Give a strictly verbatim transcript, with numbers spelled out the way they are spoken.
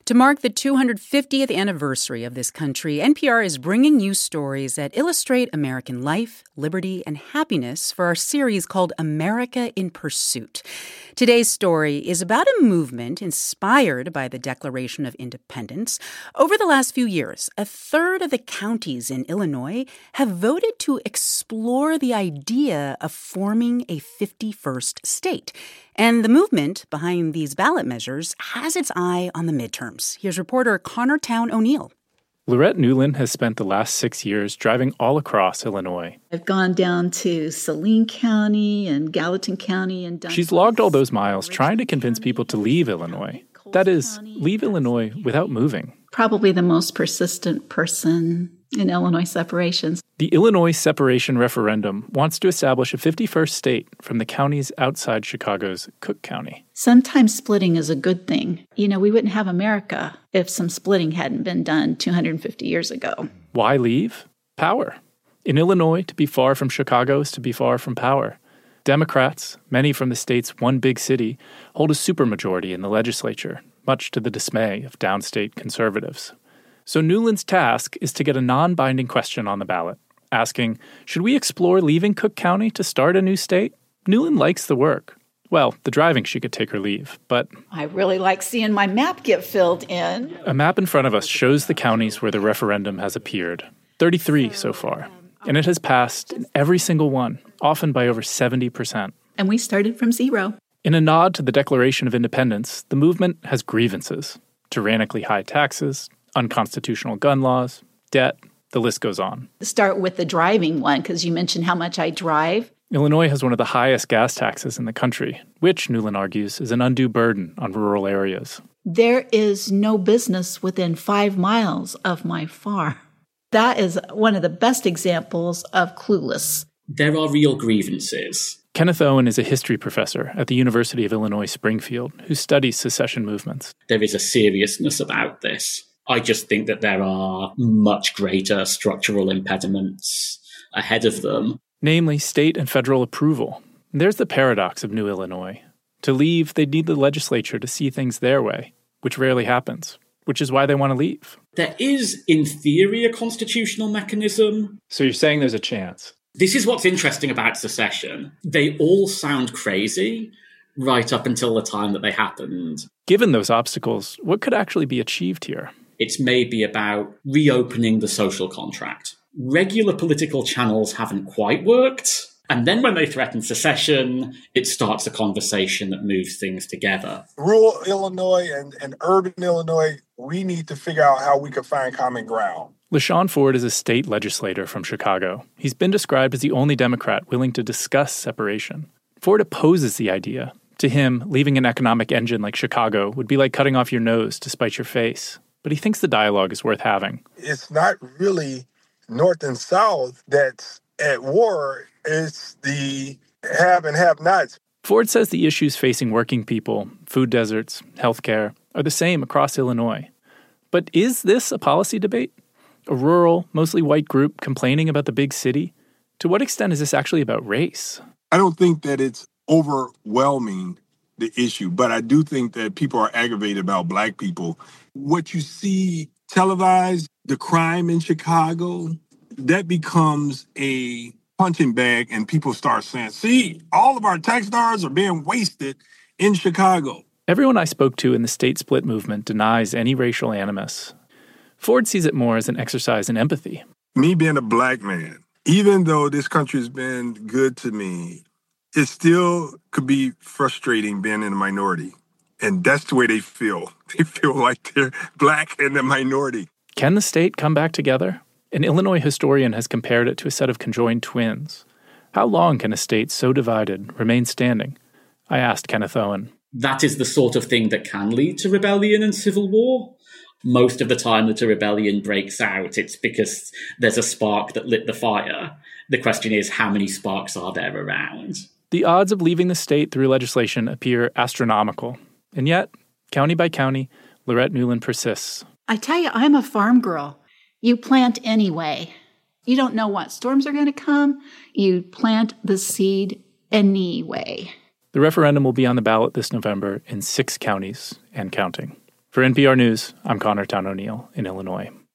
To mark the two hundred fiftieth anniversary of this country, N P R is bringing you stories that illustrate American life, liberty, and happiness for our series called America in Pursuit. Today's story is about a movement inspired by the Declaration of Independence. Over the last few years, a third of the counties in Illinois have voted to explore the idea of forming a fifty-first state. And the movement behind these ballot measures has its eye on the midterms. Here's reporter Connor Town O'Neill. Lorette Newland has spent the last six years driving all across Illinois. I've gone down to Saline County and Gallatin County and done. She's logged all those miles trying to convince people to leave Illinois. That is, leave Illinois without moving. Probably the most persistent person in Illinois separations. The Illinois separation referendum wants to establish a fifty-first state from the counties outside Chicago's Cook County. Sometimes splitting is a good thing. You know, we wouldn't have America if some splitting hadn't been done two hundred fifty years ago. Why leave? Power. In Illinois, to be far from Chicago is to be far from power. Democrats, many from the state's one big city, hold a supermajority in the legislature, much to the dismay of downstate conservatives. So Newland's task is to get a non-binding question on the ballot, asking, should we explore leaving Cook County to start a new state? Newland likes the work. Well, the driving she could take or leave, but... I really like seeing my map get filled in. A map in front of us shows the counties where the referendum has appeared. thirty-three so far. And it has passed in every single one, often by over seventy percent. And we started from zero. In a nod to the Declaration of Independence, the movement has grievances. Tyrannically high taxes, unconstitutional gun laws, debt, the list goes on. Start with the driving one, because you mentioned how much I drive. Illinois has one of the highest gas taxes in the country, which, Newland argues, is an undue burden on rural areas. There is no business within five miles of my farm. That is one of the best examples of clueless. There are real grievances. Kenneth Owen is a history professor at the University of Illinois Springfield who studies secession movements. There is a seriousness about this. I just think that there are much greater structural impediments ahead of them. Namely, state and federal approval. There's the paradox of New Illinois. To leave, they'd need the legislature to see things their way, which rarely happens, which is why they want to leave. There is, in theory, a constitutional mechanism. So you're saying there's a chance? This is what's interesting about secession. They all sound crazy right up until the time that they happened. Given those obstacles, what could actually be achieved here? It's maybe about reopening the social contract. Regular political channels haven't quite worked. And then when they threaten secession, it starts a conversation that moves things together. Rural Illinois and, and urban Illinois, we need to figure out how we can find common ground. LaShawn Ford is a state legislator from Chicago. He's been described as the only Democrat willing to discuss separation. Ford opposes the idea. To him, leaving an economic engine like Chicago would be like cutting off your nose to spite your face. But he thinks the dialogue is worth having. It's not really North and South that's at war. It's the have and have-nots. Ford says the issues facing working people, food deserts, healthcare, are the same across Illinois. But is this a policy debate? A rural, mostly white group complaining about the big city? To what extent is this actually about race? I don't think that it's overwhelming the issue, but I do think that people are aggravated about black people. What you see televised, the crime in Chicago, that becomes a punching bag, and people start saying, see, all of our tax dollars are being wasted in Chicago. Everyone I spoke to in the state split movement denies any racial animus. Ford sees it more as an exercise in empathy. Me being a black man, even though this country has been good to me, it still could be frustrating being in a minority. And that's the way they feel. They feel like they're black and a minority. Can the state come back together? An Illinois historian has compared it to a set of conjoined twins. How long can a state so divided remain standing? I asked Kenneth Owen. That is the sort of thing that can lead to rebellion and civil war. Most of the time that a rebellion breaks out, it's because there's a spark that lit the fire. The question is, how many sparks are there around? The odds of leaving the state through legislation appear astronomical. And yet, county by county, Lorette Newland persists. I tell you, I'm a farm girl. You plant anyway. You don't know what storms are going to come. You plant the seed anyway. The referendum will be on the ballot this November in six counties and counting. For N P R News, I'm Connor Town O'Neill in Illinois.